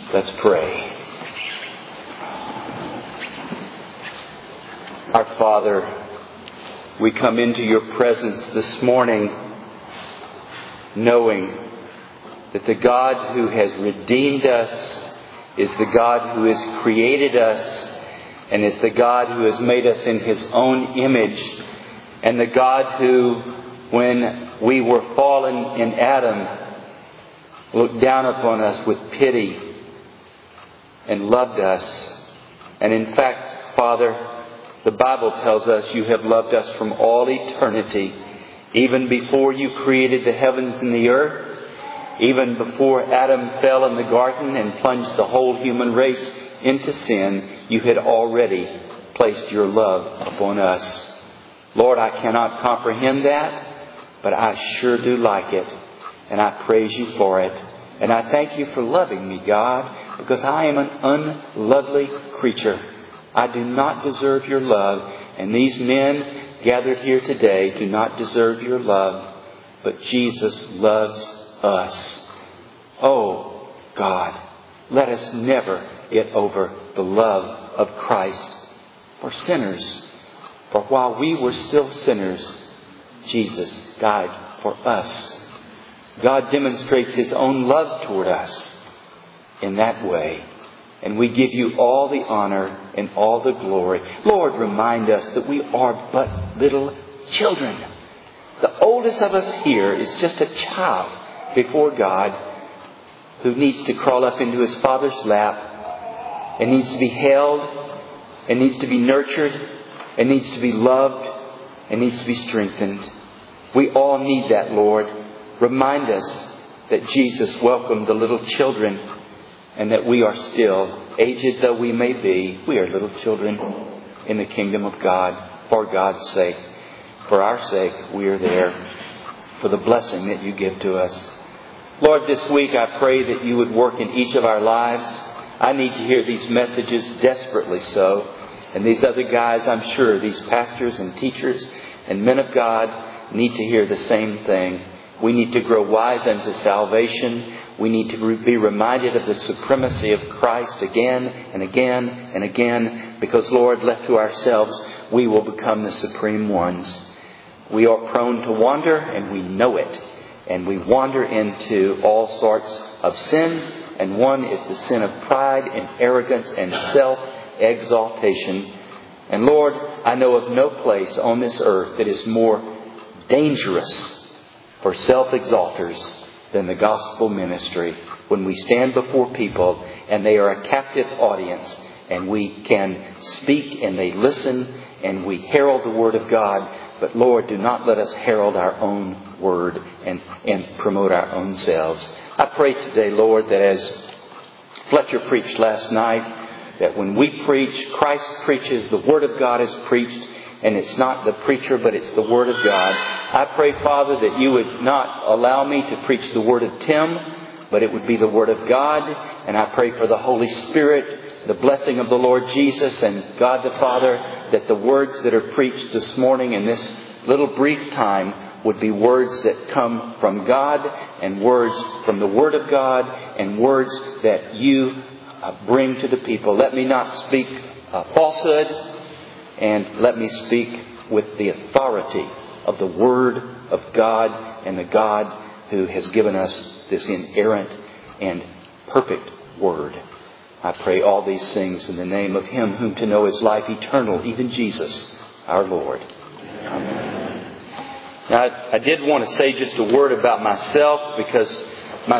Let's pray. Our Father, we come into your presence this morning knowing that the God who has redeemed us is the God who has created us and is the God who has made us in His own image, and the God who, when we were fallen in Adam, looked down upon us with pity and loved us. And in fact, Father, the Bible tells us you have loved us from all eternity, even before you created the heavens and the earth, even before Adam fell in the garden and plunged the whole human race into sin. You had already placed your love upon us. Lord, I cannot comprehend that, but I sure do like it. And I praise you for it. And I thank you for loving me, God, because I am an unlovely creature. I do not deserve your love. And these men gathered here today do not deserve your love. But Jesus loves us. Oh, God, let us never get over the love of Christ for sinners. For while we were still sinners, Jesus died for us. God demonstrates His own love toward us in that way. And we give you all the honor and all the glory. Lord, remind us that we are but little children. The oldest of us here is just a child before God who needs to crawl up into his Father's lap and needs to be held and needs to be nurtured and needs to be loved and needs to be strengthened. We all need that, Lord. Remind us that Jesus welcomed the little children and that we are still, aged though we may be, we are little children in the kingdom of God for God's sake. For our sake, we are there for the blessing that you give to us. Lord, this week I pray that you would work in each of our lives. I need to hear these messages desperately so. And these other guys, I'm sure, these pastors and teachers and men of God need to hear the same thing. We need to grow wise unto salvation. We need to be reminded of the supremacy of Christ again and again and again. Because, Lord, left to ourselves, we will become the supreme ones. We are prone to wander, and we know it. And we wander into all sorts of sins. And one is the sin of pride and arrogance and self-exaltation. And Lord, I know of no place on this earth that is more dangerous for self-exalters than the gospel ministry. When we stand before people and they are a captive audience and we can speak and they listen and we herald the Word of God. But Lord, do not let us herald our own word and promote our own selves. I pray today, Lord, that as Fletcher preached last night, that when we preach, Christ preaches, the Word of God is preached, and it's not the preacher, but it's the Word of God. I pray, Father, that you would not allow me to preach the Word of Tim, but it would be the Word of God. And I pray for the Holy Spirit, the blessing of the Lord Jesus and God the Father, that the words that are preached this morning in this little brief time would be words that come from God and words from the Word of God and words that you bring to the people. Let me not speak falsehood, and let me speak with the authority of the Word of God and the God who has given us this inerrant and perfect Word. I pray all these things in the name of Him whom to know is life eternal, even Jesus, our Lord. Amen. Now, I did want to say just a word about myself, because my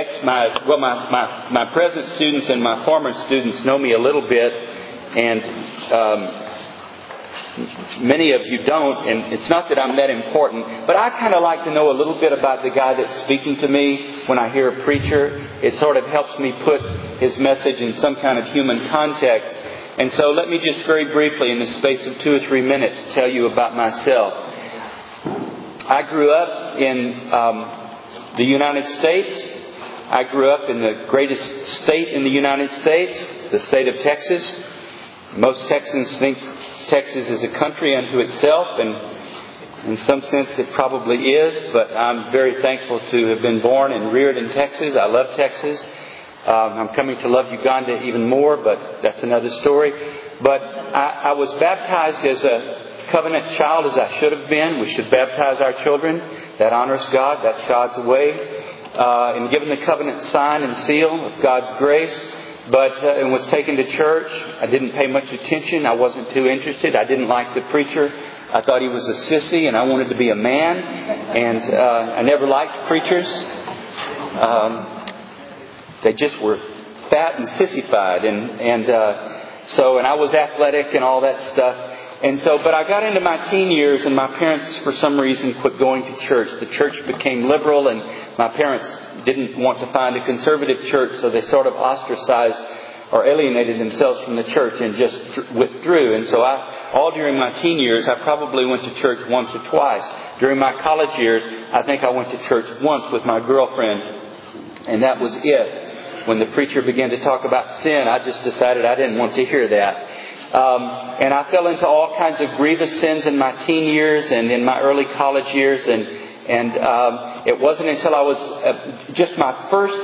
present students and my former students know me a little bit, and many of you don't, and it's not that I'm that important, but I kind of like to know a little bit about the guy that's speaking to me when I hear a preacher. It sort of helps me put his message in some kind of human context. And so let me just very briefly, in the space of 2 or 3 minutes, tell you about myself. I grew up in the United States. I grew up in the greatest state in the United States, the state of Texas. Most Texans think Texas is a country unto itself, and in some sense it probably is, but I'm very thankful to have been born and reared in Texas. I love Texas. I'm coming to love Uganda even more, but that's another story. But I was baptized as a covenant child, as I should have been. We should baptize our children. That honors God. That's God's way. And given the covenant sign and seal of God's grace, and was taken to church. I didn't pay much attention. I wasn't too interested. I didn't like the preacher. I thought he was a sissy, and I wanted to be a man. And I never liked preachers. They just were fat and sissified, and I was athletic and all that stuff. But I got into my teen years, and my parents, for some reason, quit going to church. The church became liberal, and my parents didn't want to find a conservative church, so they sort of ostracized or alienated themselves from the church and just withdrew. And so all during my teen years, I probably went to church once or twice. During my college years, I think I went to church once with my girlfriend, and that was it. When the preacher began to talk about sin, I just decided I didn't want to hear that. And I fell into all kinds of grievous sins in my teen years and in my early college years. And it wasn't until I was just my first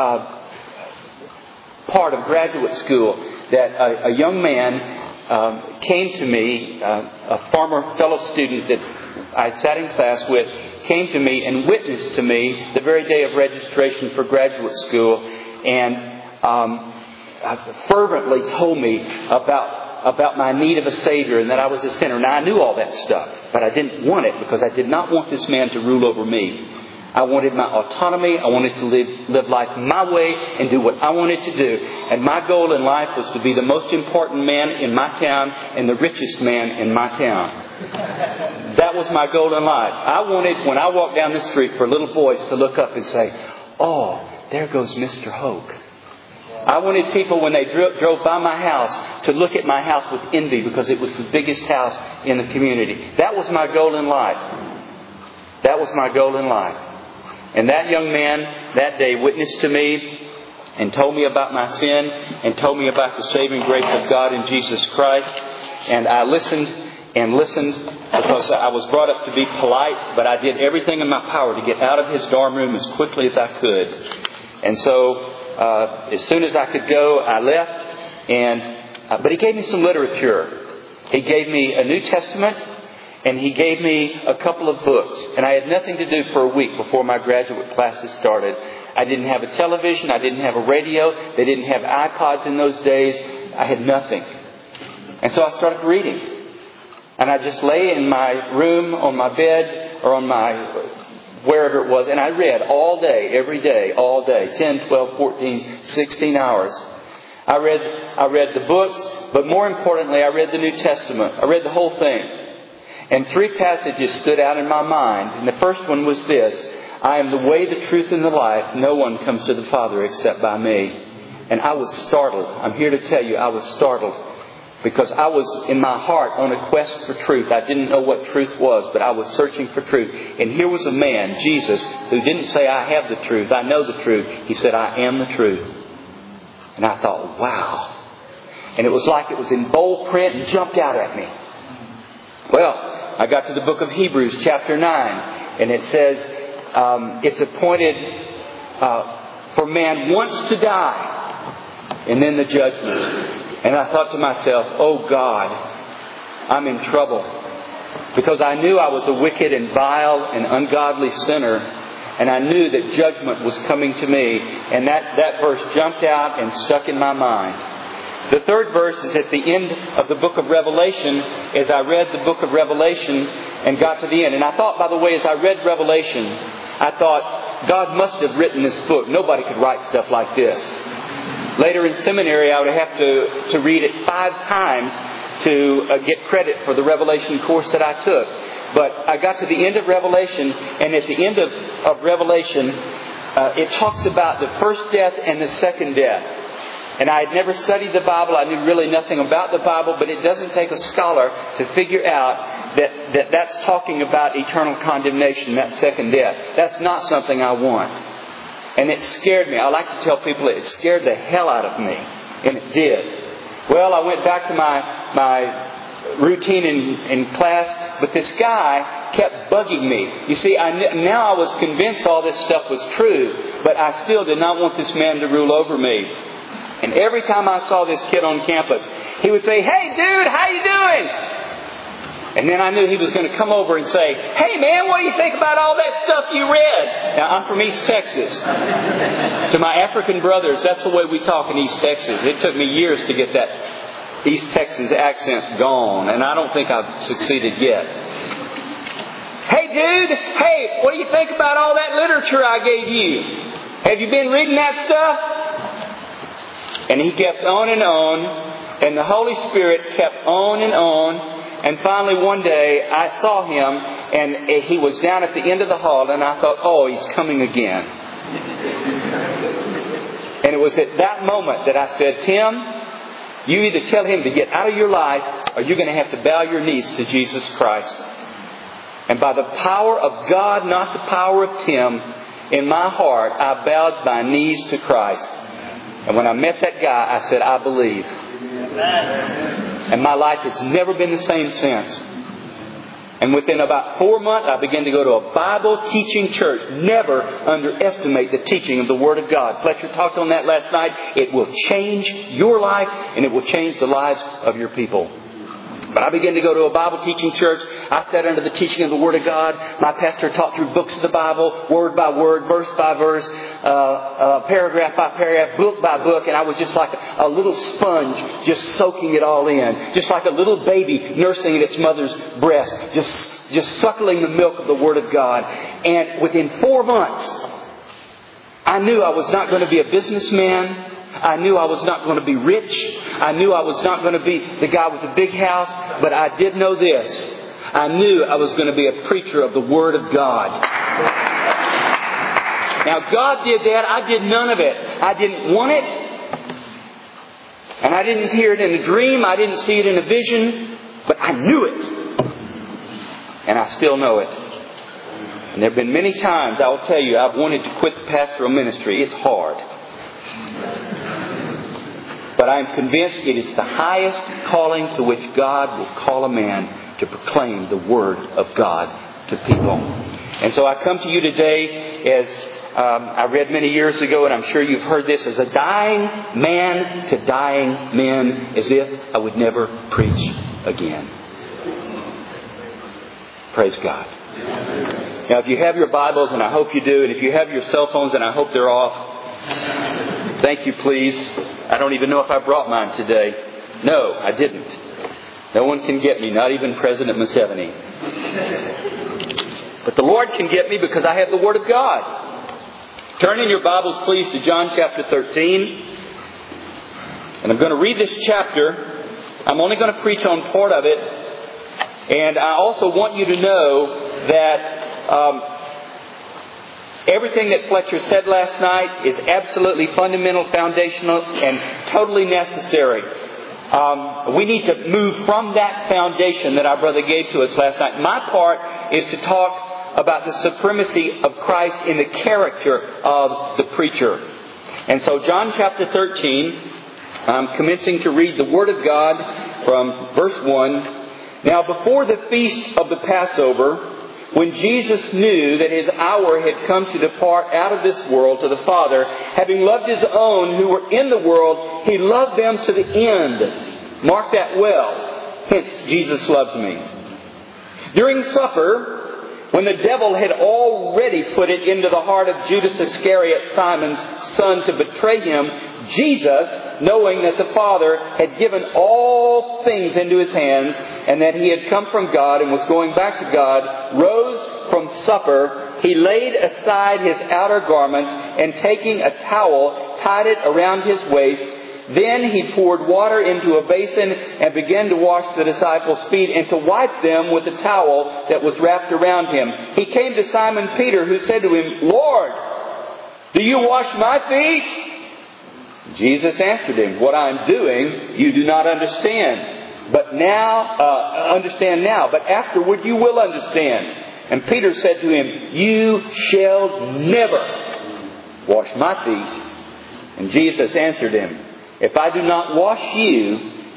part of graduate school that a young man came to me, a former fellow student that I sat in class with, came to me and witnessed to me the very day of registration for graduate school, and fervently told me about my need of a Savior and that I was a sinner. Now, I knew all that stuff, but I didn't want it because I did not want this man to rule over me. I wanted my autonomy. I wanted to live life my way and do what I wanted to do. And my goal in life was to be the most important man in my town and the richest man in my town. That was my goal in life. I wanted, when I walked down the street, for little boys to look up and say, "Oh, there goes Mr. Hoke." I wanted people, when they drove by my house, to look at my house with envy because it was the biggest house in the community. That was my goal in life. That was my goal in life. And that young man that day witnessed to me and told me about my sin and told me about the saving grace of God in Jesus Christ. And I listened and listened because I was brought up to be polite, but I did everything in my power to get out of his dorm room as quickly as I could. And so as soon as I could go, I left. But he gave me some literature. He gave me a New Testament, and he gave me a couple of books. And I had nothing to do for a week before my graduate classes started. I didn't have a television. I didn't have a radio. They didn't have iPods in those days. I had nothing. And so I started reading. And I just lay in my room, on my bed, or on my wherever it was, and I read all day, every day, all day, 10, 12, 14, 16 hours. I read the books, but more importantly, I read the New Testament. I read the whole thing. And 3 passages stood out in my mind. And the first one was this: "I am the way, the truth, and the life. No one comes to the Father except by me." And I was startled. I'm here to tell you, I was startled. Because I was, in my heart, on a quest for truth. I didn't know what truth was, but I was searching for truth. And here was a man, Jesus, who didn't say, "I have the truth, I know the truth." He said, "I am the truth." And I thought, wow. And it was like it was in bold print and jumped out at me. Well, I got to the book of Hebrews, chapter 9. And it says, it's appointed for man once to die, and then the judgment. And I thought to myself, oh God, I'm in trouble. Because I knew I was a wicked and vile and ungodly sinner. And I knew that judgment was coming to me. And that verse jumped out and stuck in my mind. The third verse is at the end of the book of Revelation. As I read the book of Revelation and got to the end. And I thought, by the way, as I read Revelation, I thought, God must have written this book. Nobody could write stuff like this. Later in seminary, I would have to read it 5 times to get credit for the Revelation course that I took. But I got to the end of Revelation, and at the end of Revelation, it talks about the first death and the second death. And I had never studied the Bible. I knew really nothing about the Bible, but it doesn't take a scholar to figure out that that's talking about eternal condemnation, that second death. That's not something I want. And it scared me. I like to tell people it scared the hell out of me. And it did. Well, I went back to my routine in class, but this guy kept bugging me. You see, now I was convinced all this stuff was true, but I still did not want this man to rule over me. And every time I saw this kid on campus, he would say, "Hey dude, how you doing?" And then I knew he was going to come over and say, "Hey man, what do you think about all that stuff you read?" Now, I'm from East Texas. To my African brothers, that's the way we talk in East Texas. It took me years to get that East Texas accent gone, and I don't think I've succeeded yet. "Hey dude, hey, what do you think about all that literature I gave you? Have you been reading that stuff?" And he kept on, and the Holy Spirit kept on. And finally one day I saw him, and he was down at the end of the hall, and I thought, "Oh, he's coming again." And it was at that moment that I said, "Tim, you either tell him to get out of your life, or you're going to have to bow your knees to Jesus Christ." And by the power of God, not the power of Tim, in my heart, I bowed my knees to Christ. And when I met that guy, I said, "I believe." And my life has never been the same since. And within about 4 months, I began to go to a Bible teaching church. Never underestimate the teaching of the Word of God. Fletcher talked on that last night. It will change your life, and it will change the lives of your people. But I began to go to a Bible teaching church. I sat under the teaching of the Word of God. My pastor taught through books of the Bible, word by word, verse by verse, paragraph by paragraph, book by book. And I was just like a little sponge, just soaking it all in. Just like a little baby nursing at its mother's breast, just suckling the milk of the Word of God. And within 4 months, I knew I was not going to be a businessman. I knew I was not going to be rich. I knew I was not going to be the guy with the big house. But I did know this. I knew I was going to be a preacher of the Word of God. Now, God did that. I did none of it. I didn't want it. And I didn't hear it in a dream. I didn't see it in a vision. But I knew it. And I still know it. And there have been many times, I will tell you, I've wanted to quit the pastoral ministry. It's hard. But I am convinced it is the highest calling to which God will call a man, to proclaim the Word of God to people. And so I come to you today as I read many years ago, and I'm sure you've heard this, as a dying man to dying men, as if I would never preach again. Praise God. Now, if you have your Bibles, and I hope you do, and if you have your cell phones, and I hope they're off, thank you, please. I don't even know if I brought mine today. No, I didn't. No one can get me, not even President Museveni. But the Lord can get me because I have the Word of God. Turn in your Bibles, please, to John chapter 13. And I'm going to read this chapter. I'm only going to preach on part of it. And I also want you to know that everything that Fletcher said last night is absolutely fundamental, foundational, and totally necessary. We need to move from that foundation that our brother gave to us last night. My part is to talk about the supremacy of Christ in the character of the preacher. And so John chapter 13, I'm commencing to read the Word of God from verse 1. Now before the feast of the Passover, when Jesus knew that His hour had come to depart out of this world to the Father, having loved His own who were in the world, He loved them to the end. Mark that well. Hence, Jesus loves me. During supper, when the devil had already put it into the heart of Judas Iscariot, Simon's son, to betray Him, Jesus, knowing that the Father had given all things into His hands, and that He had come from God and was going back to God, rose from supper. He laid aside His outer garments, and taking a towel, tied it around His waist. Then He poured water into a basin and began to wash the disciples' feet and to wipe them with the towel that was wrapped around Him. He came to Simon Peter, who said to Him, "Lord, do you wash my feet?" Jesus answered him, "What I am doing you do not understand. But understand now, but afterward you will understand." And Peter said to Him, "You shall never wash my feet." And Jesus answered him, "If I do not wash you,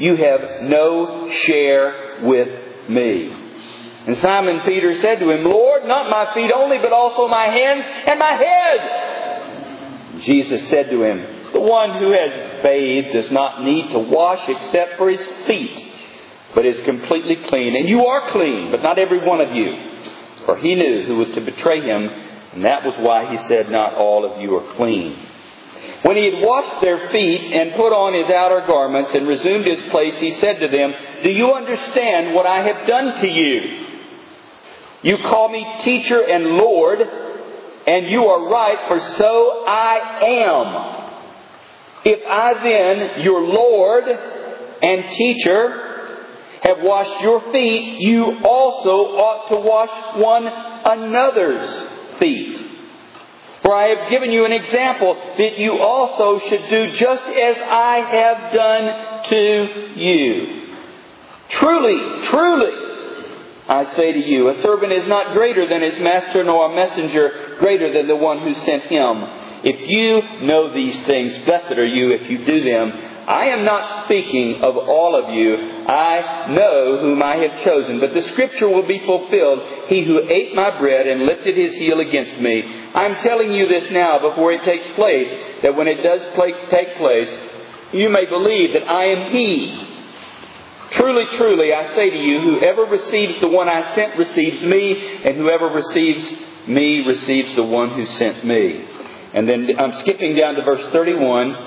you have no share with me. And Simon Peter said to him, Lord, not my feet only, but also my hands and my head. Jesus said to him, the one who has bathed does not need to wash except for his feet, but is completely clean. And you are clean, but not every one of you. For he knew who was to betray him, and that was why he said, not all of you are clean. When he had washed their feet and put on his outer garments and resumed his place, he said to them, do you understand what I have done to you? You call me teacher and Lord, and you are right, for so I am. If I then, your Lord and teacher, have washed your feet, you also ought to wash one another's feet. For I have given you an example that you also should do just as I have done to you. Truly, truly, I say to you, a servant is not greater than his master, nor a messenger greater than the one who sent him. If you know these things, blessed are you if you do them. I am not speaking of all of you. I know whom I have chosen. But the scripture will be fulfilled. He who ate my bread and lifted his heel against me. I am telling you this now before it takes place, that when it does take place, you may believe that I am he. Truly, truly, I say to you, whoever receives the one I sent receives me, and whoever receives me receives the one who sent me. And then I'm skipping down to verse 31.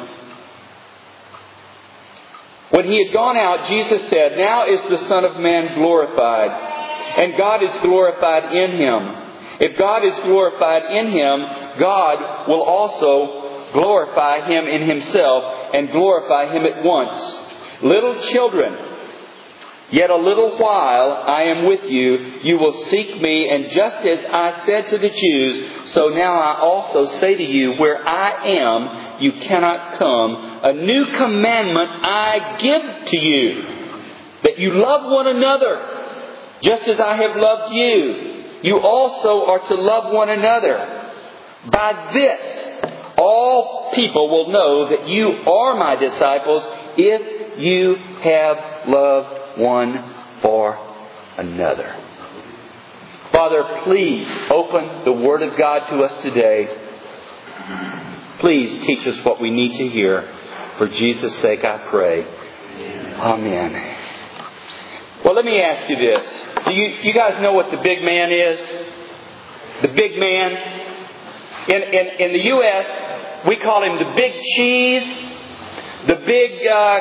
When he had gone out, Jesus said, now is the Son of Man glorified, and God is glorified in him. If God is glorified in him, God will also glorify him in himself and glorify him at once. Little children, yet a little while I am with you. You will seek me, and just as I said to the Jews, so now I also say to you, where I am, you cannot come. A new commandment I give to you, that you love one another, just as I have loved you. You also are to love one another. By this, all people will know that you are my disciples, if you have loved one for another. Father, please open the Word of God to us today. Please teach us what we need to hear. For Jesus' sake I pray. Amen. Well, let me ask you this. Do you guys know what the big man is? The big man. In the U.S., we call him the big cheese, the big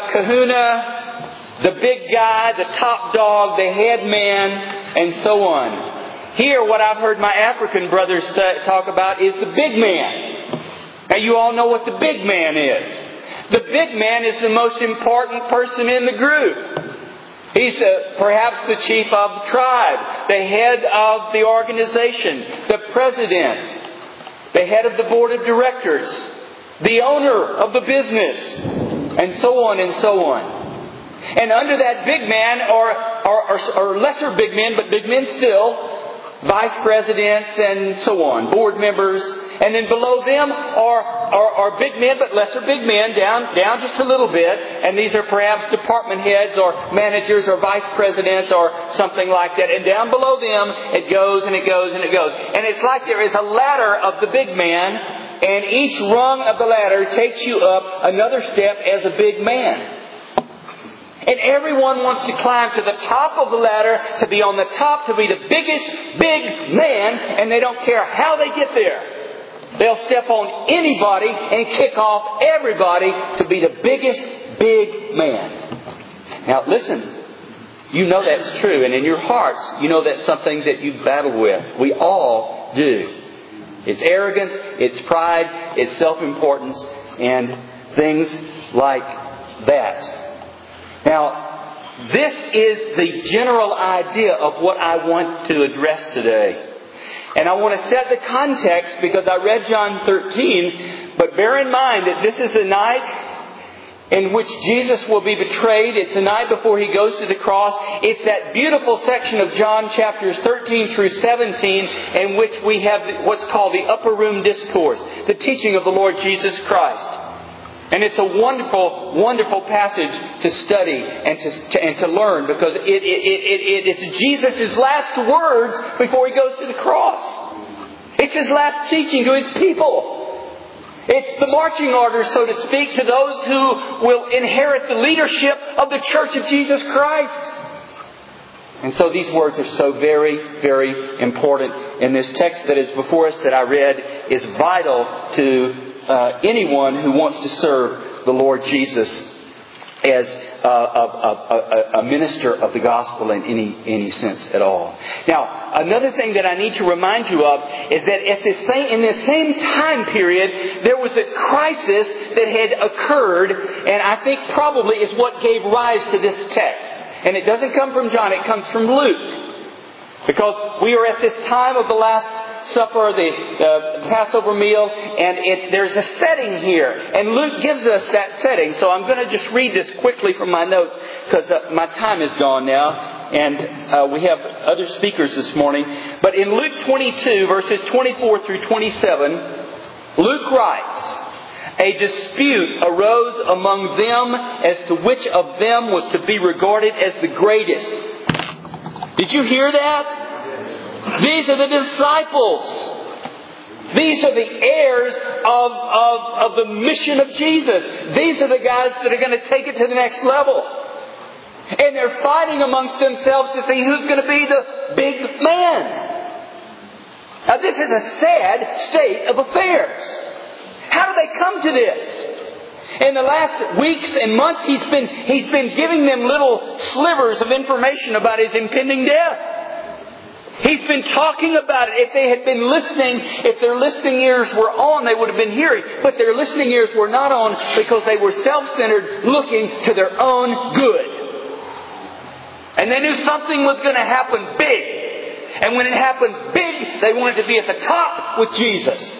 kahuna, the big guy, the top dog, the head man, and so on. Here, what I've heard my African brothers talk about is the big man. Now, you all know what the big man is. The big man is the most important person in the group. He's perhaps the chief of the tribe, the head of the organization, the president, the head of the board of directors, the owner of the business, and so on and so on. And under that big man, or lesser big men, but big men still, vice presidents and so on, board members. And then below them are big men, but lesser big men, down just a little bit. And these are perhaps department heads or managers or vice presidents or something like that. And down below them, it goes and it goes and it goes. And it's like there is a ladder of the big man, and each rung of the ladder takes you up another step as a big man. And everyone wants to climb to the top of the ladder, to be on the top, to be the biggest big man, and they don't care how they get there. They'll step on anybody and kick off everybody to be the biggest big man. Now listen, you know that's true, and in your hearts, you know that's something that you battle with. We all do. It's arrogance, it's pride, it's self-importance, and things like that. Now, this is the general idea of what I want to address today. And I want to set the context because I read John 13, but bear in mind that this is the night in which Jesus will be betrayed. It's the night before He goes to the cross. It's that beautiful section of John chapters 13 through 17 in which we have what's called the upper room discourse, the teaching of the Lord Jesus Christ. And it's a wonderful, wonderful passage to study and to learn, because it's Jesus' last words before He goes to the cross. It's His last teaching to His people. It's the marching orders, so to speak, to those who will inherit the leadership of the Church of Jesus Christ. And so these words are so very, very important. And this text that is before us that I read is vital to anyone who wants to serve the Lord Jesus as a minister of the gospel in any sense at all. Now, another thing that I need to remind you of is that in this same time period, there was a crisis that had occurred, and I think probably is what gave rise to this text. And it doesn't come from John, it comes from Luke. Because we are at this time of the Last Supper, the Passover meal, and there's a setting here. And Luke gives us that setting. So I'm going to just read this quickly from my notes, because my time is gone now. And we have other speakers this morning. But in Luke 22, verses 24 through 27, Luke writes, "A dispute arose among them as to which of them was to be regarded as the greatest." Did you hear that? These are the disciples. These are the heirs of the mission of Jesus. These are the guys that are going to take it to the next level. And they're fighting amongst themselves to see who's going to be the big man. Now this is a sad state of affairs. How do they come to this? In the last weeks and months, he's been giving them little slivers of information about His impending death. He's been talking about it. If they had been listening, if their listening ears were on, they would have been hearing. But their listening ears were not on because they were self-centered, looking to their own good. And they knew something was going to happen big. And when it happened big, they wanted to be at the top with Jesus.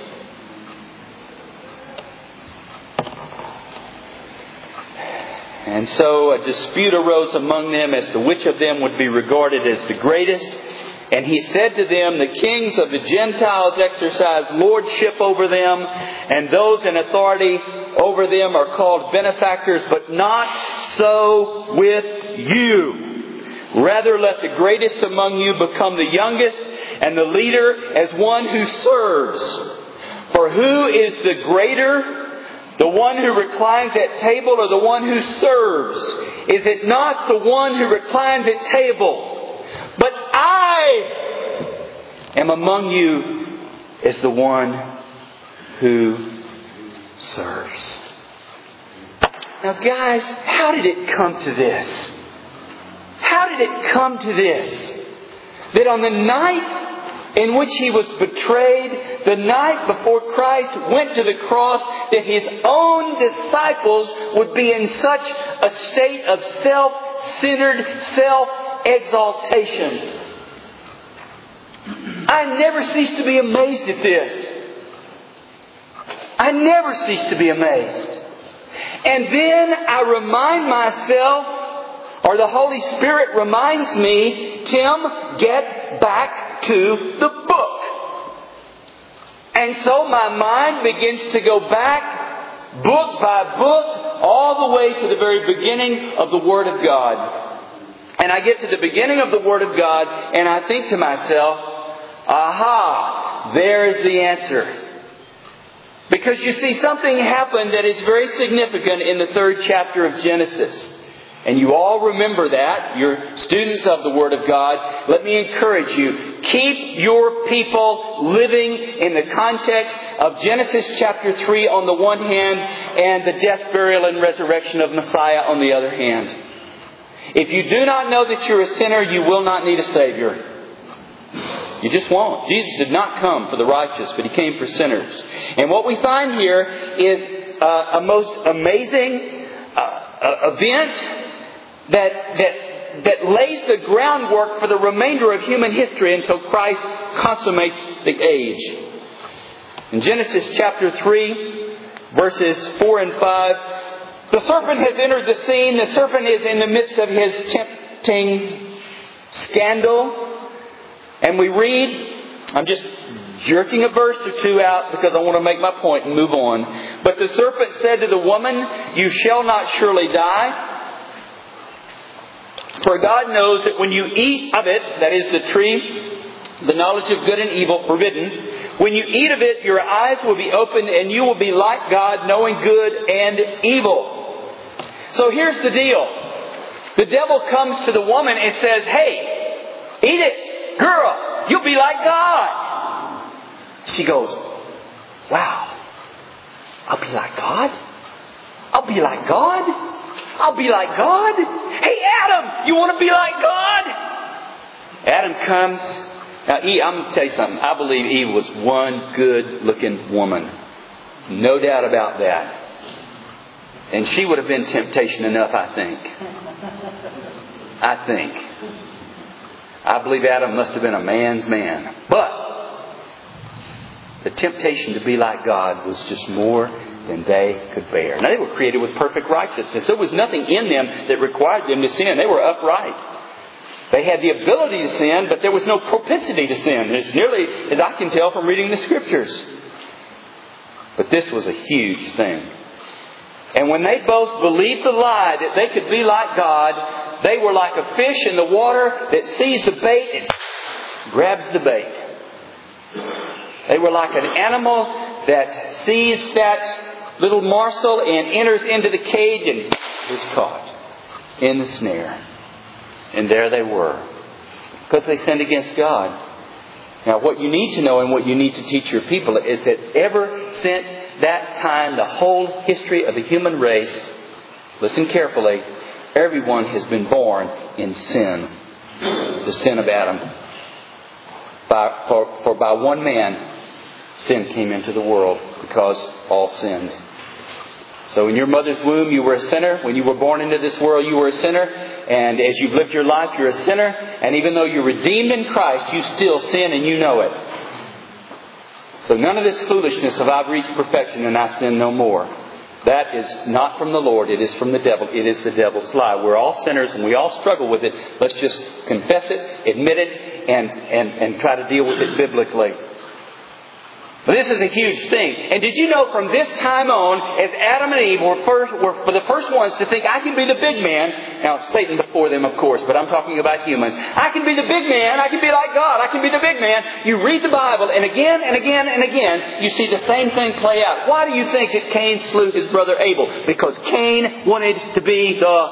And so a dispute arose among them as to which of them would be regarded as the greatest. And He said to them, "The kings of the Gentiles exercise lordship over them, and those in authority over them are called benefactors, but not so with you. Rather, let the greatest among you become the youngest, and the leader as one who serves. For who is the greater? The one who reclines at table or the one who serves? Is it not the one who reclines at table? But I am among you as the one who serves." Now guys, how did it come to this? How did it come to this? That on the night in which He was betrayed, the night before Christ went to the cross, that His own disciples would be in such a state of self-centered, self-exaltation. I never cease to be amazed at this. I never cease to be amazed. And then I remind myself, or the Holy Spirit reminds me, Tim, get back to the book. And so my mind begins to go back, book by book, all the way to the very beginning of the Word of God. And I get to the beginning of the Word of God, and I think to myself, aha, there's the answer. Because you see, something happened that is very significant in the 3rd chapter of Genesis. And you all remember that. You're students of the Word of God. Let me encourage you. Keep your people living in the context of Genesis chapter 3 on the one hand, and the death, burial, and resurrection of Messiah on the other hand. If you do not know that you're a sinner, you will not need a Savior. You just won't. Jesus did not come for the righteous, but He came for sinners. And what we find here is a most amazing event that lays the groundwork for the remainder of human history until Christ consummates the age. In Genesis chapter 3, verses 4 and 5, the serpent has entered the scene. The serpent is in the midst of his tempting scandal. And we read, I'm just jerking a verse or two out because I want to make my point and move on. But the serpent said to the woman, "You shall not surely die. For God knows that when you eat of it," that is the tree, the knowledge of good and evil, forbidden, "when you eat of it, your eyes will be opened and you will be like God, knowing good and evil." So here's the deal. The devil comes to the woman and says, "Hey, eat it. Girl, you'll be like God." She goes, "Wow, I'll be like God? I'll be like God? I'll be like God? Hey, Adam, you want to be like God?" Adam comes. Now, Eve, I'm going to tell you something. I believe Eve was one good-looking woman. No doubt about that. And she would have been temptation enough, I think. I believe Adam must have been a man's man. But the temptation to be like God was just more than they could bear. Now, they were created with perfect righteousness. There was nothing in them that required them to sin. They were upright. They had the ability to sin, but there was no propensity to sin, as nearly as I can tell from reading the Scriptures. But this was a huge thing. And when they both believed the lie that they could be like God, they were like a fish in the water that sees the bait and grabs the bait. They were like an animal that sees that little morsel and enters into the cage and is caught in the snare. And there they were, because they sinned against God. Now, what you need to know and what you need to teach your people is that ever since that time, the whole history of the human race, listen carefully, everyone has been born in sin. The sin of Adam. For by one man, sin came into the world because all sinned. So in your mother's womb, you were a sinner. When you were born into this world, you were a sinner. And as you've lived your life, you're a sinner. And even though you're redeemed in Christ, you still sin and you know it. So none of this foolishness of "I've reached perfection and I sin no more." That is not from the Lord. It is from the devil. It is the devil's lie. We're all sinners and we all struggle with it. Let's just confess it, admit it, and try to deal with it biblically. But this is a huge thing. And did you know from this time on, as Adam and Eve were the first ones to think, "I can be the big man." Now, Satan before them, of course, but I'm talking about humans. "I can be the big man. I can be like God. I can be the big man." You read the Bible, and again and again and again, you see the same thing play out. Why do you think that Cain slew his brother Abel? Because Cain wanted to be the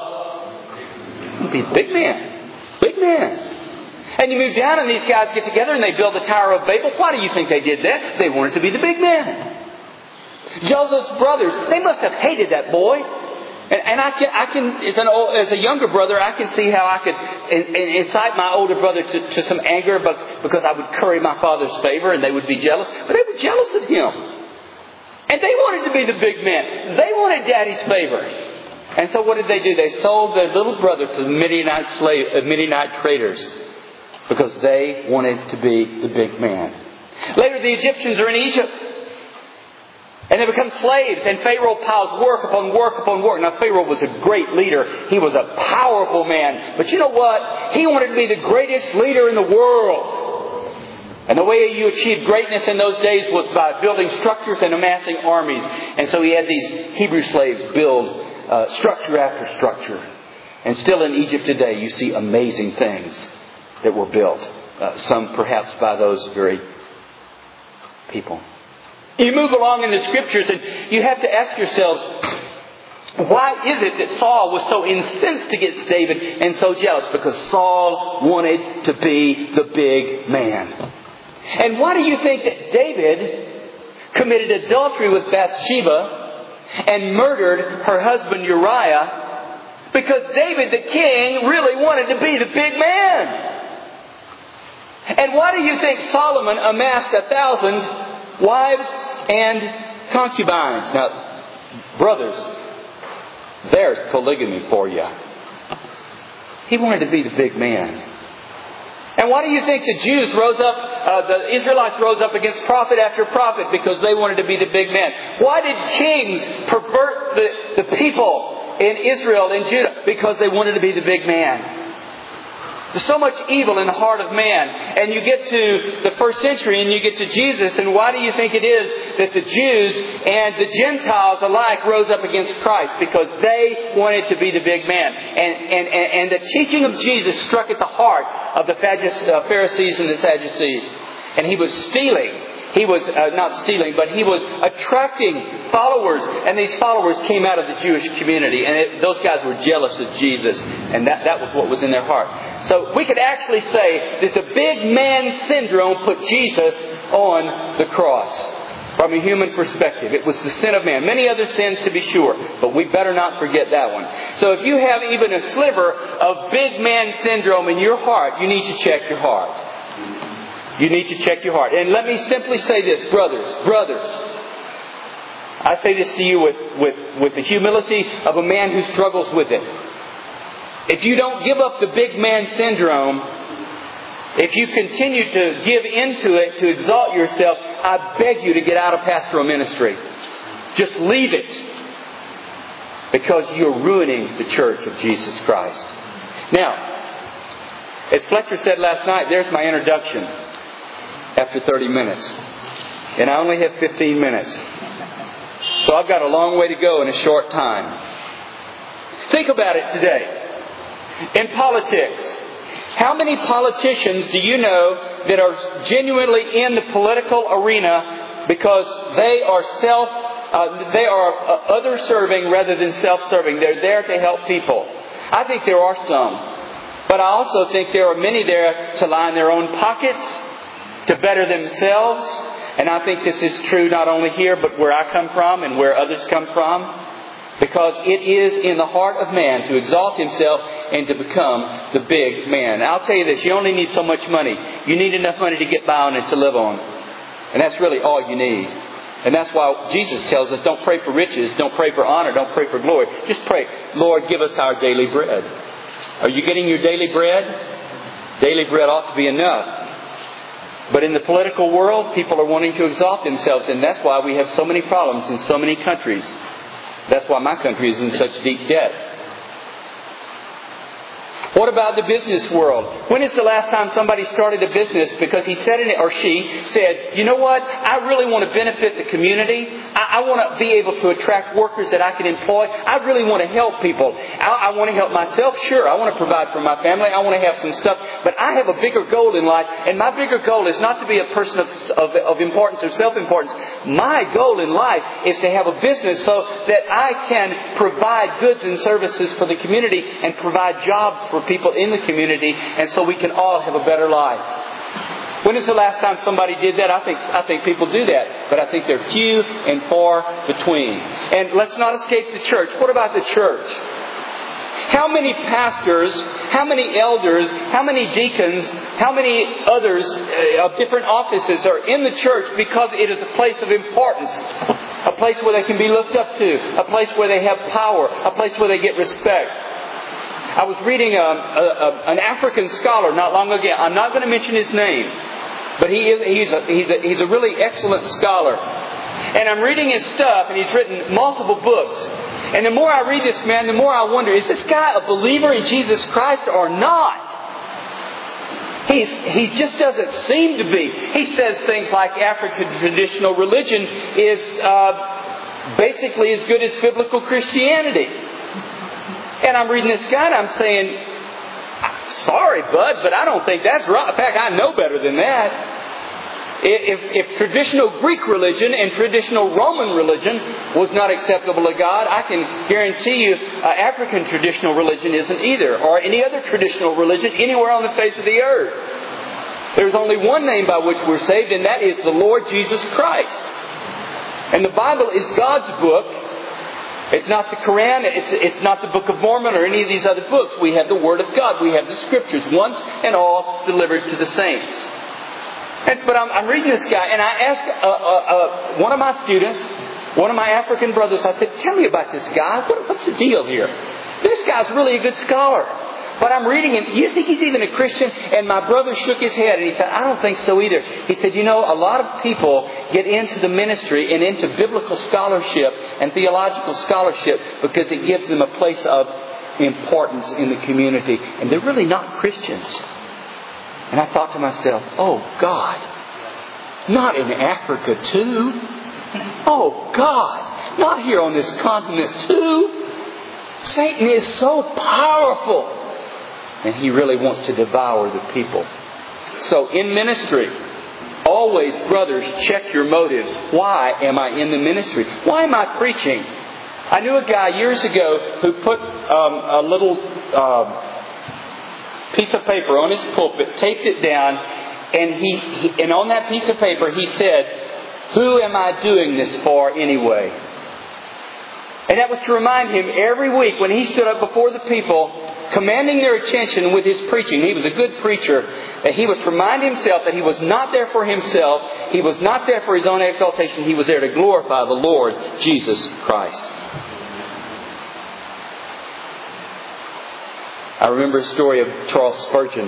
big man. Big man. And you move down and these guys get together and they build the Tower of Babel. Why do you think they did that? They wanted to be the big man. Joseph's brothers, they must have hated that boy. And I can as a younger brother, I can see how I could incite my older brother to some anger, but because I would curry my father's favor and they would be jealous. But they were jealous of him. And they wanted to be the big man. They wanted Daddy's favor. And so what did they do? They sold their little brother to the Midianite traders. Because they wanted to be the big man. Later, the Egyptians are in Egypt. And they become slaves. And Pharaoh piles work upon work upon work. Now, Pharaoh was a great leader. He was a powerful man. But you know what? He wanted to be the greatest leader in the world. And the way you achieved greatness in those days was by building structures and amassing armies. And so he had these Hebrew slaves build structure after structure. And still in Egypt today, you see amazing things that were built. Some perhaps by those very people. You move along in the Scriptures and you have to ask yourselves, why is it that Saul was so incensed against David and so jealous? Because Saul wanted to be the big man. And why do you think that David committed adultery with Bathsheba and murdered her husband Uriah? Because David the king really wanted to be the big man. And why do you think Solomon amassed 1,000 wives and concubines? Now, brothers, there's polygamy for you. He wanted to be the big man. And why do you think the Jews rose up, the Israelites rose up against prophet after prophet? Because they wanted to be the big man. Why did kings pervert the people in Israel and Judah? Because they wanted to be the big man. There's so much evil in the heart of man. And you get to the first century and you get to Jesus, and why do you think it is that the Jews and the Gentiles alike rose up against Christ? Because they wanted to be the big man. And the teaching of Jesus struck at the heart of the Pharisees and the Sadducees. And he was stealing. He was not stealing, but he was attracting followers. And these followers came out of the Jewish community. And those guys were jealous of Jesus. And that was what was in their heart. So we could actually say that the big man syndrome put Jesus on the cross. From a human perspective, it was the sin of man. Many other sins, to be sure, but we better not forget that one. So if you have even a sliver of big man syndrome in your heart, you need to check your heart. You need to check your heart. And let me simply say this, brothers. I say this to you with the humility of a man who struggles with it. If you don't give up the big man syndrome, if you continue to give into it, to exalt yourself, I beg you to get out of pastoral ministry. Just leave it. Because you're ruining the church of Jesus Christ. Now, as Fletcher said last night, there's my introduction. After 30 minutes. And I only have 15 minutes. So I've got a long way to go in a short time. Think about it today. In politics, how many politicians do you know that are genuinely in the political arena because they are other-serving rather than self-serving? They're there to help people. I think there are some. But I also think there are many there to line their own pockets, to better themselves. And I think this is true not only here, but where I come from and where others come from. Because it is in the heart of man to exalt himself and to become the big man. I'll tell you this, you only need so much money. You need enough money to get by on and to live on. And that's really all you need. And that's why Jesus tells us, don't pray for riches, don't pray for honor, don't pray for glory. Just pray, Lord, give us our daily bread. Are you getting your daily bread? Daily bread ought to be enough. But in the political world, people are wanting to exalt themselves. And that's why we have so many problems in so many countries. That's why my country is in such deep debt. What about the business world? When is the last time somebody started a business because he said it, or she said, you know what? I really want to benefit the community. I want to be able to attract workers that I can employ. I really want to help people. I want to help myself. Sure, I want to provide for my family. I want to have some stuff. But I have a bigger goal in life. And my bigger goal is not to be a person of importance or self-importance. My goal in life is to have a business so that I can provide goods and services for the community and provide jobs for people in the community, and so we can all have a better life. When is the last time somebody did that? I think people do that, but I think they're few and far between. And let's not escape the church. What about the church? How many pastors, how many elders, how many deacons, how many others of different offices are in the church because it is a place of importance? A place where they can be looked up to. A place where they have power. A place where they get respect. I was reading an African scholar not long ago. I'm not going to mention his name, but he's a really excellent scholar. And I'm reading his stuff, and he's written multiple books. And the more I read this man, the more I wonder, is this guy a believer in Jesus Christ or not? He just doesn't seem to be. He says things like African traditional religion is basically as good as biblical Christianity. And I'm reading this guy and I'm saying, sorry, bud, but I don't think that's right. In fact, I know better than that. If traditional Greek religion and traditional Roman religion was not acceptable to God, I can guarantee you African traditional religion isn't either, or any other traditional religion anywhere on the face of the earth. There's only one name by which we're saved, and that is the Lord Jesus Christ. And the Bible is God's book. It's not the Quran, it's not the Book of Mormon or any of these other books. We have the Word of God. We have the Scriptures, once and all delivered to the saints. But I'm reading this guy, and I asked one of my students, one of my African brothers, I said, tell me about this guy. What's the deal here? This guy's really a good scholar. But I'm reading him. You think he's even a Christian? And my brother shook his head and he said, I don't think so either. He said, you know, a lot of people get into the ministry and into biblical scholarship and theological scholarship because it gives them a place of importance in the community. And they're really not Christians. And I thought to myself, oh God, not in Africa too. Oh God, not here on this continent too. Satan is so powerful. And he really wants to devour the people. So in ministry, always, brothers, check your motives. Why am I in the ministry? Why am I preaching? I knew a guy years ago who put a little piece of paper on his pulpit, taped it down, and on that piece of paper he said, "Who am I doing this for anyway?" And that was to remind him every week when he stood up before the people, commanding their attention with his preaching. He was a good preacher. That he was to remind himself that he was not there for himself. He was not there for his own exaltation. He was there to glorify the Lord Jesus Christ. I remember a story of Charles Spurgeon.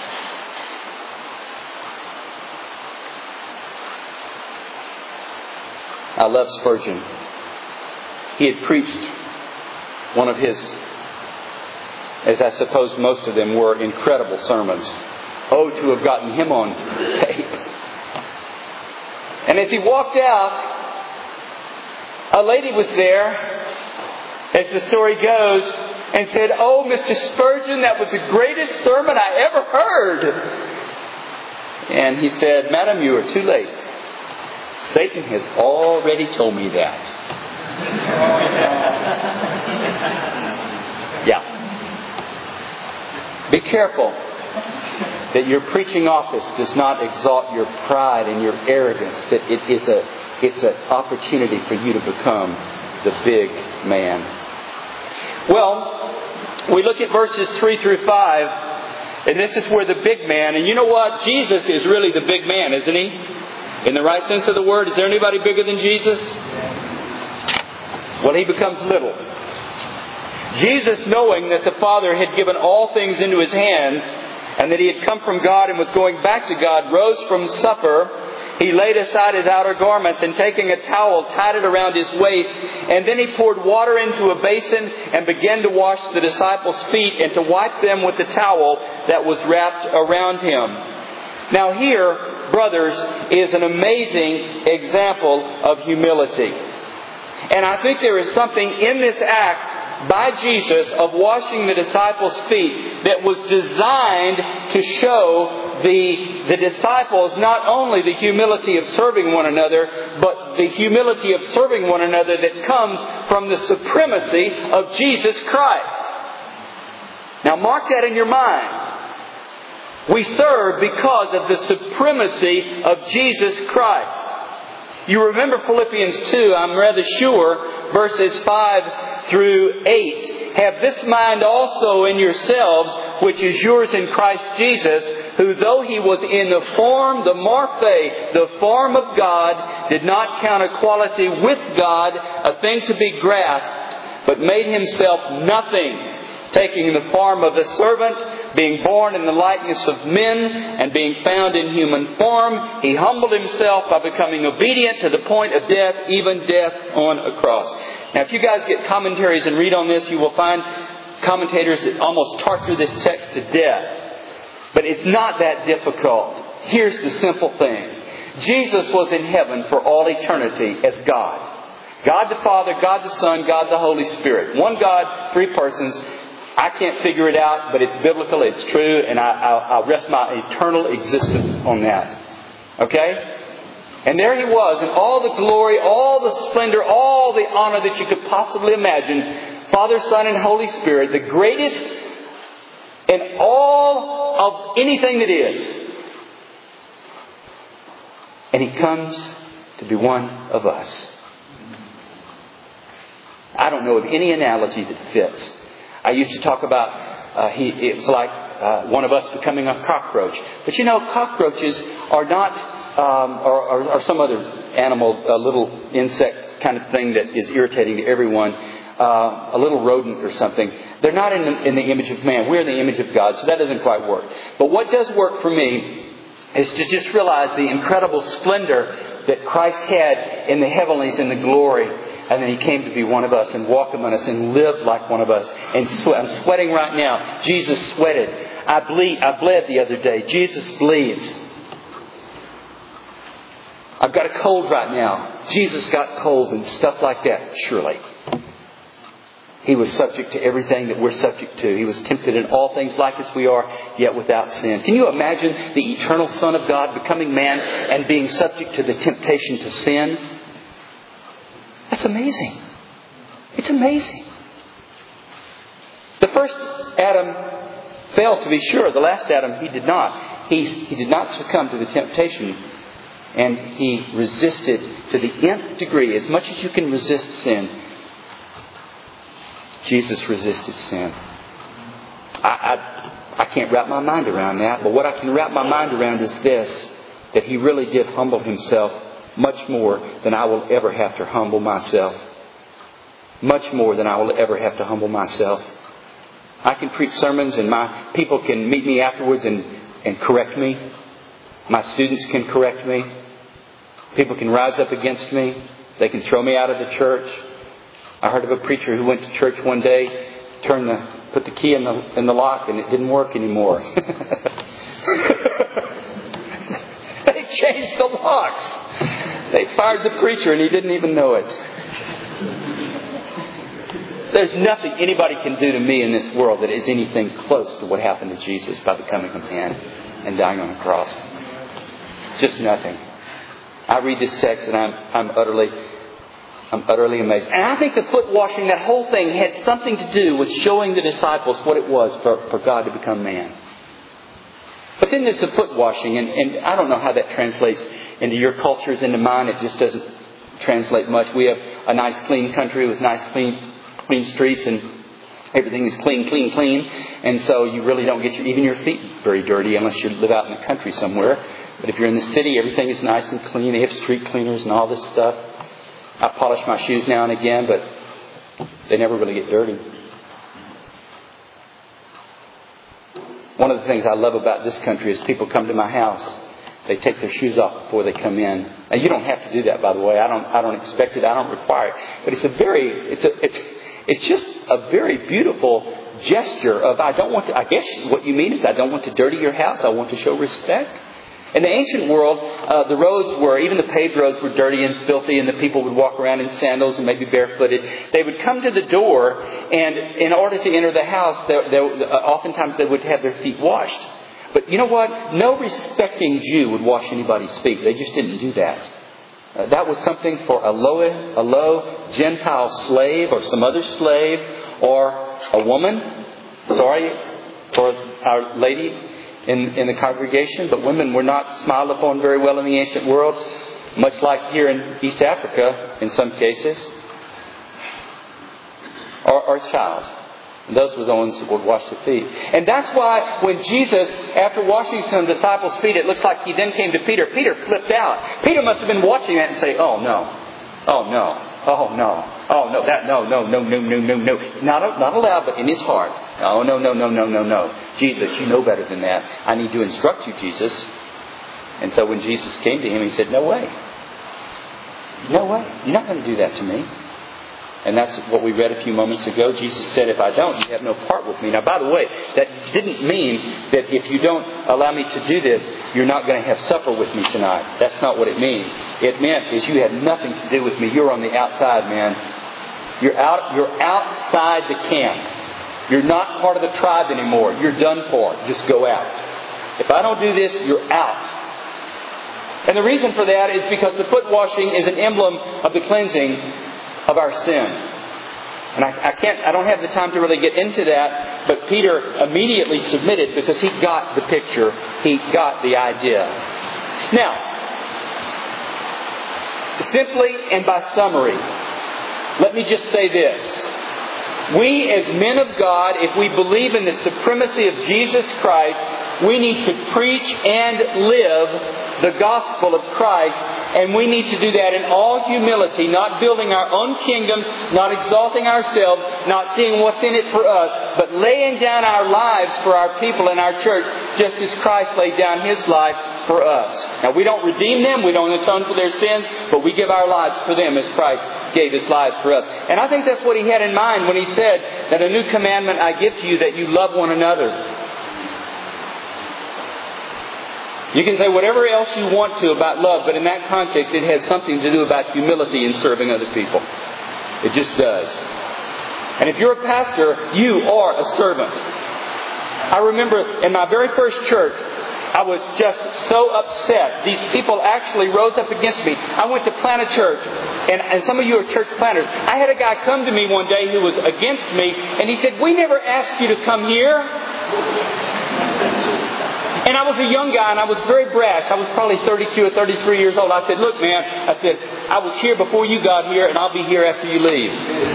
I love Spurgeon. He had preached one of his, as I suppose most of them were, incredible sermons. Oh, to have gotten him on tape. And as he walked out, a lady was there, as the story goes, and said, "Oh, Mr. Spurgeon, that was the greatest sermon I ever heard." And he said, "Madam, you are too late. Satan has already told me that." Yeah. Be careful that your preaching office does not exalt your pride and your arrogance, that it's an opportunity for you to become the big man. Well, we look at verses 3 through 5, and this is where the big man, and you know what? Jesus is really the big man, isn't he? In the right sense of the word, is there anybody bigger than Jesus? Well, he becomes little. Jesus, knowing that the Father had given all things into his hands, and that he had come from God and was going back to God, rose from supper. He laid aside his outer garments, and taking a towel, tied it around his waist. And then he poured water into a basin and began to wash the disciples' feet and to wipe them with the towel that was wrapped around him. Now here, brothers, is an amazing example of humility. And I think there is something in this act by Jesus of washing the disciples' feet that was designed to show the disciples not only the humility of serving one another, but the humility of serving one another that comes from the supremacy of Jesus Christ. Now mark that in your mind. We serve because of the supremacy of Jesus Christ. You remember Philippians 2, I'm rather sure, verses 5 through 8. Have this mind also in yourselves, which is yours in Christ Jesus, who though he was in the form, the morphe, the form of God, did not count equality with God a thing to be grasped, but made himself nothing, taking the form of a servant, being born in the likeness of men, and being found in human form, he humbled himself by becoming obedient to the point of death, even death on a cross. Now, if you guys get commentaries and read on this, you will find commentators that almost torture this text to death. But it's not that difficult. Here's the simple thing. Jesus was in heaven for all eternity as God. God the Father, God the Son, God the Holy Spirit. One God, three persons. I can't figure it out, but it's biblical, it's true, and I'll rest my eternal existence on that. Okay? And there he was in all the glory, all the splendor, all the honor that you could possibly imagine. Father, Son, and Holy Spirit, the greatest in all of anything that is. And he comes to be one of us. I don't know of any analogy that fits. I used to talk about, it's like one of us becoming a cockroach. But you know, cockroaches are not, or some other animal, a little insect kind of thing that is irritating to everyone, a little rodent or something. They're not in the image of man. We're in the image of God, so that doesn't quite work. But what does work for me is to just realize the incredible splendor that Christ had in the heavenlies in the glory. And then He came to be one of us and walk among us and live like one of us. And I'm sweating right now. Jesus sweated. I bled the other day. Jesus bleeds. I've got a cold right now. Jesus got colds and stuff like that. Surely. He was subject to everything that we're subject to. He was tempted in all things like as we are, yet without sin. Can you imagine the eternal Son of God becoming man and being subject to the temptation to sin? That's amazing. It's amazing. The first Adam failed, to be sure. The last Adam, he did not. He did not succumb to the temptation. And he resisted to the nth degree. As much as you can resist sin, Jesus resisted sin. I can't wrap my mind around that. But what I can wrap my mind around is this. That He really did humble Himself much more than I will ever have to humble myself. Much more than I will ever have to humble myself. I can preach sermons and my people can meet me afterwards and correct me. My students can correct me. People can rise up against me. They can throw me out of the church. I heard of a preacher who went to church one day, put the key in the lock, and it didn't work anymore. They changed the locks. They fired the preacher and he didn't even know it. There's nothing anybody can do to me in this world that is anything close to what happened to Jesus by becoming a man and dying on a cross. Just nothing. I read this text and I'm utterly amazed. And I think the foot washing, that whole thing, had something to do with showing the disciples what it was for God to become man. But then there's the foot washing, and I don't know how that translates into your cultures, into mine. It just doesn't translate much. We have a nice clean country with nice clean streets, and everything is clean. And so you really don't get even your feet very dirty unless you live out in the country somewhere. But if you're in the city, everything is nice and clean. They have street cleaners and all this stuff. I polish my shoes now and again, but they never really get dirty. One of the things I love about this country is people come to my house. They take their shoes off before they come in. Now you don't have to do that, by the way. I don't expect it. I don't require it. But it's just a very beautiful gesture of I guess what you mean is I don't want to dirty your house. I want to show respect. In the ancient world, the roads even the paved roads were dirty and filthy, and the people would walk around in sandals and maybe barefooted. They would come to the door, and in order to enter the house, oftentimes they would have their feet washed. But you know what? No respecting Jew would wash anybody's feet. They just didn't do that. That was something for a low Gentile slave or some other slave or a woman. Sorry for our lady in the congregation, but women were not smiled upon very well in the ancient world, much like here in East Africa in some cases. Or a child. And those were the ones who would wash their feet. And that's why when Jesus, after washing some disciples' feet, it looks like He then came to Peter. Peter flipped out. Peter must have been watching that and say, oh no. Not allowed, but in his heart. No. Jesus, you know better than that. I need to instruct you, Jesus. And so when Jesus came to him, He said, no way. No way. You're not going to do that to me. And that's what we read a few moments ago. Jesus said, if I don't, you have no part with me. Now, by the way, that didn't mean that if you don't allow me to do this, you're not going to have supper with me tonight. That's not what it means. It meant is you had nothing to do with me. You're on the outside, man. You're outside the camp. You're not part of the tribe anymore. You're done for. Just go out. If I don't do this, you're out. And the reason for that is because the foot washing is an emblem of the cleansing of our sin. And I don't have the time to really get into that, but Peter immediately submitted because he got the picture. He got the idea. Now, simply and by summary, let me just say this. We as men of God, if we believe in the supremacy of Jesus Christ, we need to preach and live the gospel of Christ. And we need to do that in all humility, not building our own kingdoms, not exalting ourselves, not seeing what's in it for us, but laying down our lives for our people in our church, just as Christ laid down His life for us. Now, we don't redeem them, we don't atone for their sins, but we give our lives for them as Christ gave His life for us. And I think that's what He had in mind when He said that a new commandment I give to you, that you love one another. You can say whatever else you want to about love, but in that context it has something to do about humility in serving other people. It just does. And if you're a pastor, you are a servant. I remember in my very first church, I was just so upset. These people actually rose up against me. I went to plant a church, and some of you are church planters. I had a guy come to me one day who was against me, and he said, "We never asked you to come here." And I was a young guy, and I was very brash. I was probably 32 or 33 years old. I said, "Look, man," I said, "I was here before you got here, and I'll be here after you leave."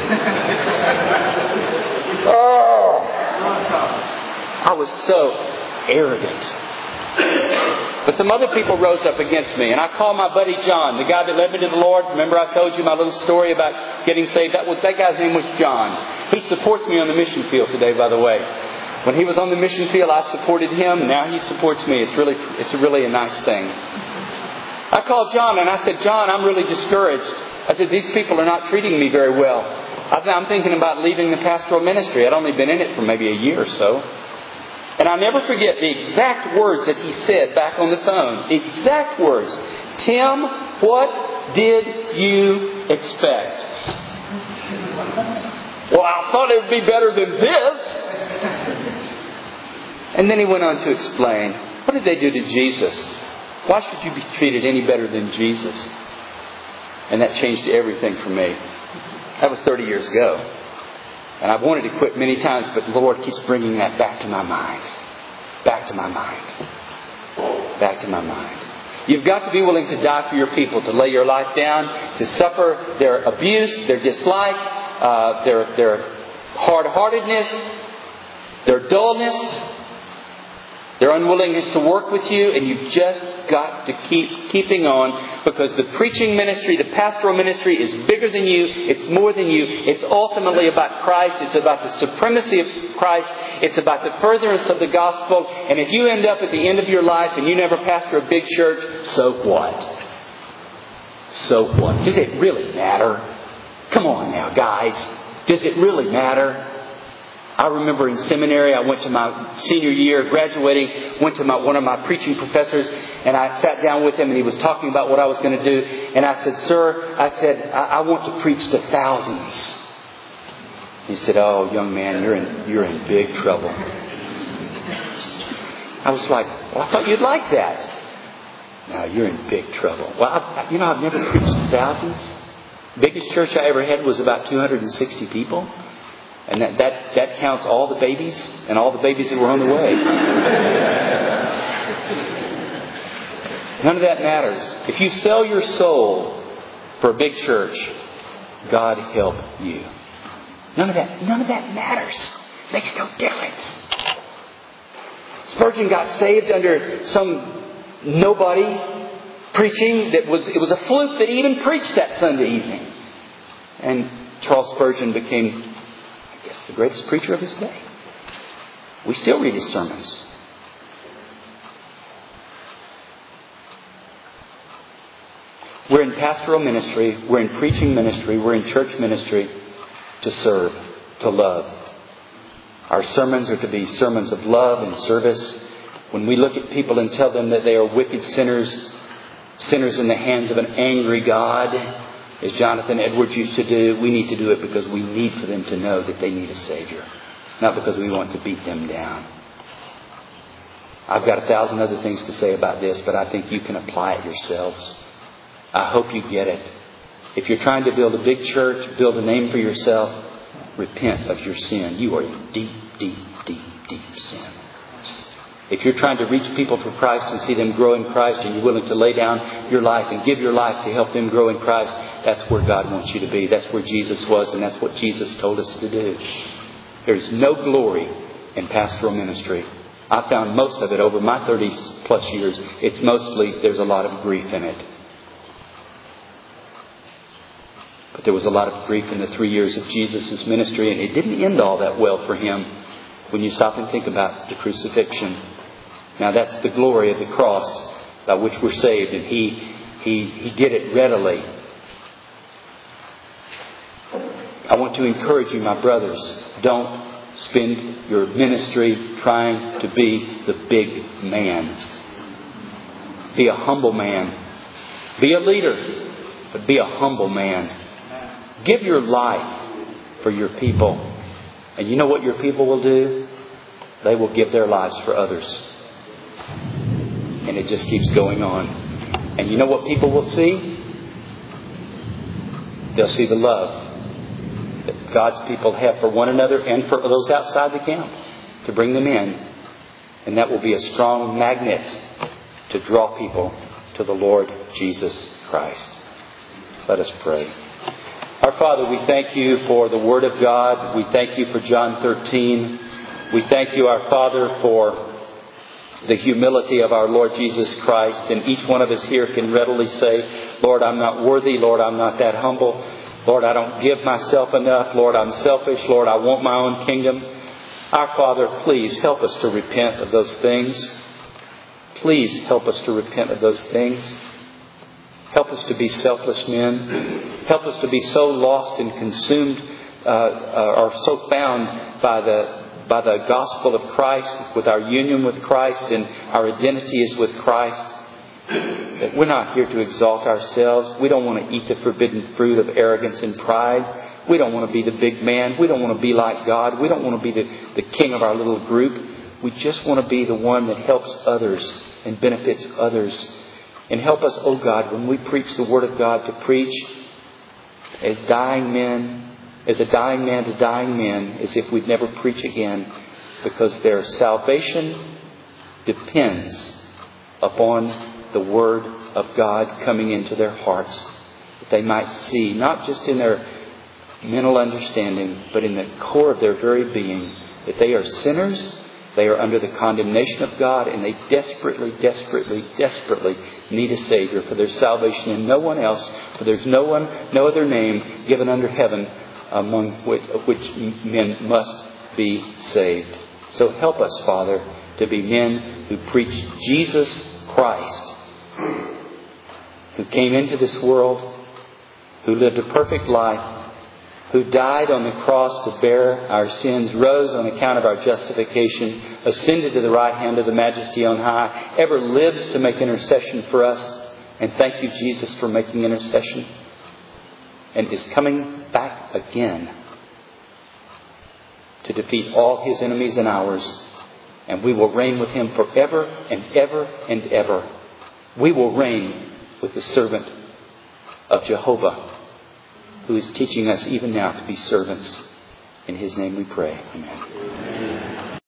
Oh! I was so arrogant. But some other people rose up against me, and I called my buddy John, the guy that led me to the Lord. Remember I told you my little story about getting saved? That guy's name was John. He supports me on the mission field today, by the way. When he was on the mission field, I supported him. Now he supports me. It's really a nice thing. I called John and I said, "John, I'm really discouraged." I said, "These people are not treating me very well. I'm thinking about leaving the pastoral ministry." I'd only been in it for maybe a year or so. And I'll never forget the exact words that he said back on the phone. The exact words. "Tim, what did you expect?" "Well, I thought it would be better than this." And then he went on to explain, what did they do to Jesus? Why should you be treated any better than Jesus? And that changed everything for me. That was 30 years ago. And I've wanted to quit many times, but the Lord keeps bringing that back to my mind. Back to my mind. Back to my mind. You've got to be willing to die for your people, to lay your life down, to suffer their abuse, their dislike, their hard-heartedness, their dullness, their unwillingness to work with you, and you've just got to keep keeping on, because the preaching ministry, the pastoral ministry is bigger than you. It's more than you. It's ultimately about Christ. It's about the supremacy of Christ. It's about the furtherance of the gospel. And if you end up at the end of your life and you never pastor a big church, so what? So what? Does it really matter? Come on now, guys. Does it really matter? I remember in seminary, I went to my senior year, graduating, went to one of my preaching professors, and I sat down with him, and he was talking about what I was going to do. And I said, "Sir," I said, I want to preach to thousands." He said, "Oh, young man, you're in big trouble." I was like, "Well, I thought you'd like that." "No, you're in big trouble." Well, I've never preached to thousands. The biggest church I ever had was about 260 people. And that counts all the babies and all the babies that were on the way. None of that matters. If you sell your soul for a big church, God help you. None of that matters. Makes no difference. Spurgeon got saved under some nobody preaching it was a fluke that he even preached that Sunday evening. And Charles Spurgeon became, I guess, the greatest preacher of his day. We still read his sermons. We're in pastoral ministry, we're in preaching ministry, we're in church ministry to serve, to love. Our sermons are to be sermons of love and service. When we look at people and tell them that they are wicked sinners, sinners in the hands of an angry God, as Jonathan Edwards used to do, we need to do it because we need for them to know that they need a Savior. Not because we want to beat them down. I've got 1,000 other things to say about this, but I think you can apply it yourselves. I hope you get it. If you're trying to build a big church, build a name for yourself, repent of your sin. You are in deep, deep, deep, deep sin. If you're trying to reach people for Christ and see them grow in Christ, and you're willing to lay down your life and give your life to help them grow in Christ, that's where God wants you to be. That's where Jesus was, and that's what Jesus told us to do. There's no glory in pastoral ministry. I found most of it over my 30 plus years. It's mostly, there's a lot of grief in it. But there was a lot of grief in the 3 years of Jesus' ministry, and it didn't end all that well for him when you stop and think about the crucifixion. Now that's the glory of the cross by which we're saved, and he did it readily. I want to encourage you, my brothers, don't spend your ministry trying to be the big man. Be a humble man. Be a leader, but be a humble man. Give your life for your people. And you know what your people will do? They will give their lives for others. And it just keeps going on. And you know what people will see? They'll see the love that God's people have for one another and for those outside the camp to bring them in. And that will be a strong magnet to draw people to the Lord Jesus Christ. Let us pray. Our Father, we thank you for the Word of God. We thank you for John 13. We thank you, our Father, for the humility of our Lord Jesus Christ. And each one of us here can readily say, Lord, I'm not worthy. Lord, I'm not that humble. Lord, I don't give myself enough. Lord, I'm selfish. Lord, I want my own kingdom. Our Father, please help us to repent of those things. Please help us to repent of those things. Help us to be selfless men. Help us to be so lost and consumed or so found by the gospel of Christ, with our union with Christ and our identity is with Christ, that we're not here to exalt ourselves. We don't want to eat the forbidden fruit of arrogance and pride. We don't want to be the big man. We don't want to be like God. We don't want to be the king of our little group. We just want to be the one that helps others and benefits others. And help us, oh God, when we preach the Word of God, to preach as dying men, as a dying man to dying men, as if we'd never preach again, because their salvation depends upon the Word of God coming into their hearts, that they might see, not just in their mental understanding, but in the core of their very being, that they are sinners. They are under the condemnation of God, and they desperately, desperately, desperately need a Savior for their salvation and no one else. For there's no other name given under heaven among which men must be saved. So help us, Father, to be men who preach Jesus Christ, who came into this world, who lived a perfect life, who died on the cross to bear our sins, rose on account of our justification, ascended to the right hand of the Majesty on high, ever lives to make intercession for us. And thank you, Jesus, for making intercession. And is coming back again to defeat all His enemies and ours. And we will reign with Him forever and ever and ever. We will reign with the servant of Jehovah, who is teaching us even now to be servants. In His name we pray. Amen.